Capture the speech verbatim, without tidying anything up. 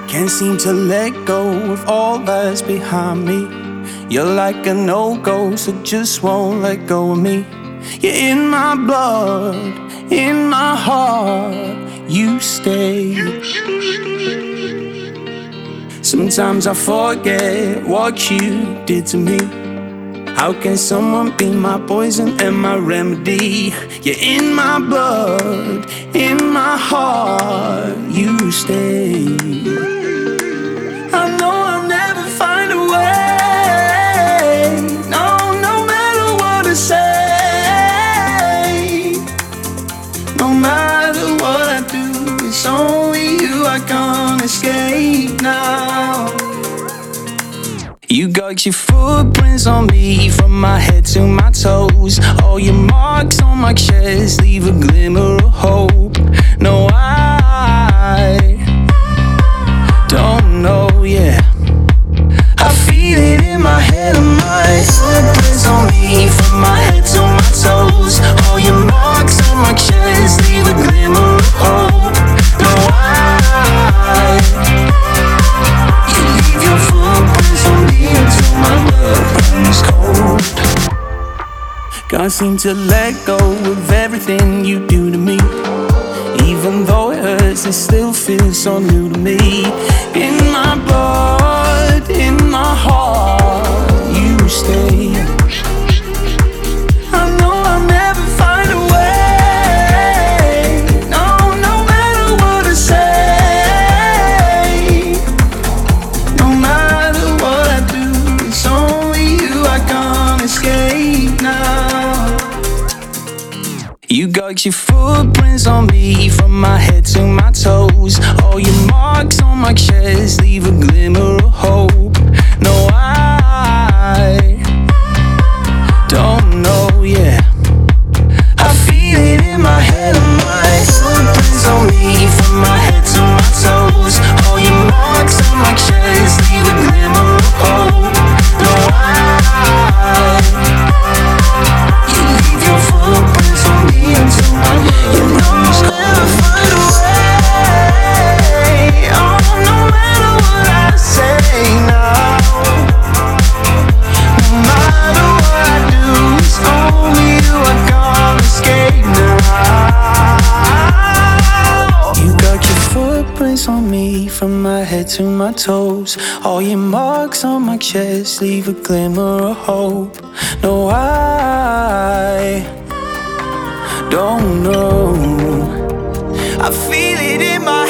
Can't seem to let go of all that's behind me. You're like a no-go, so just won't let go of me. You're in my blood, in my heart, you stay. Sometimes I forget what you did to me. How can someone be my poison and my remedy? You're in my blood, in my heart, you stay. I know I'll never find a way. No, no matter what I say, no matter what I do, it's only you I can't escape now. You got your footprints on me from my head to my toes. All your marks on my chest leave a glimmer of hope. No, I don't know, yeah. I feel it in my head and my footprints on me from my head to my toes. All your marks on my chest leave a glimmer of hope. No, I you leave your footprints on me until my blood runs cold. Can't seem to let go of everything you do to me. Even though it hurts, it still feels so new to me. In my blood, in my heart, you stay. I know I'll never find a way. No, no matter what I say, no matter what I do, it's only you I can't escape now. You got your footprints on me from my head to my toes. All your marks on my chest leave a glimmer of hope. No, I don't know, yeah. I feel it in my head and my footprints on me from my head to my toes. All your marks on my chest leave a glimmer of hope. No, I you leave your footprints on me until my blood runs cold. I'll never find a way. Oh, no matter what I say now, no matter what I do, it's only you I can't escape now. You got your footprints on me from my head to my toes. All your marks on my chest leave a glimmer of hope. No, I don't know. I feel it in my